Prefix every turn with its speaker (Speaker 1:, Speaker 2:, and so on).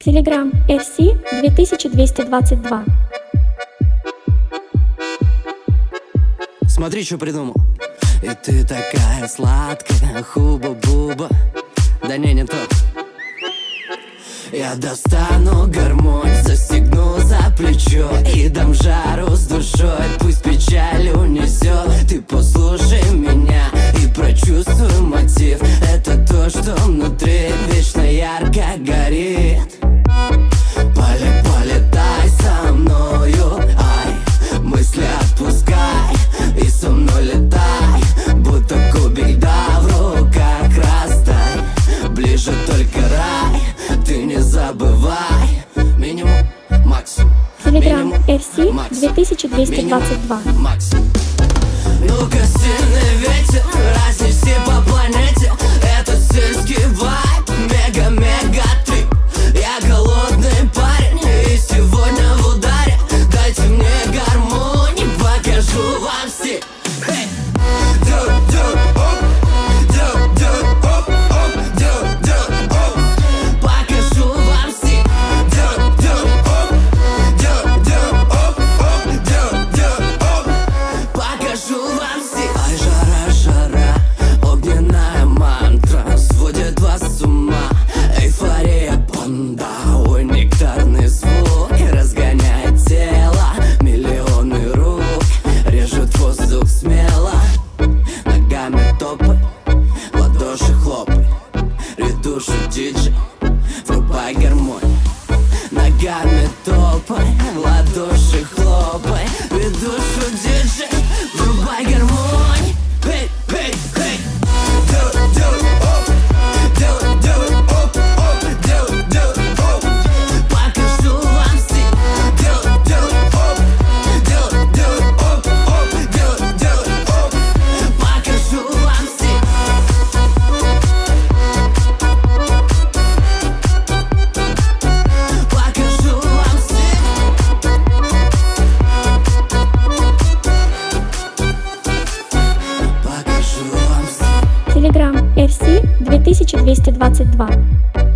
Speaker 1: Telegram FC 2222.
Speaker 2: Смотри, что придумал. И ты такая сладкая, хуба-буба. Да не то. Я достану гармонь, застегну за плечо и дам жару с душой, пусть печаль унесет. Ты послушай меня и прочувствуй мотив. Это то, что внутри вечно ярко горит. Полетай со мною, ай, мысли отпускай и со мной летай, будто кубик льда в руках растай. Ближе только рай, ты не забывай. Минимум, максимум.
Speaker 1: Telegram FC 2222.
Speaker 2: Максимум. Ну-ка, сильный ветер, разнеси по планете этот сельский вайб, мега-мега-трип. Я голодный парень и сегодня в ударе. Дайте мне гармонию, покажу вам стиль. Hey! Покажу вам стиль. Покажу вам стиль. Ай, жара, огненная мантра сводит вас с ума. Эйфория банда, ой, нектарный звук разгоняет тело. Миллионы рук режут воздух смело. Ногами топай, в ладоши хлопай. Редушу диджей, врубай гармонь. Ногами топай, в ладоши хлопай. Редушу диджей, врубай гармонь. Hey, hey, hey. Покажу вам стиль. Покажу вам стиль. Покажу вам стиль. Покажу вам стиль.
Speaker 1: Telegram FC 2222.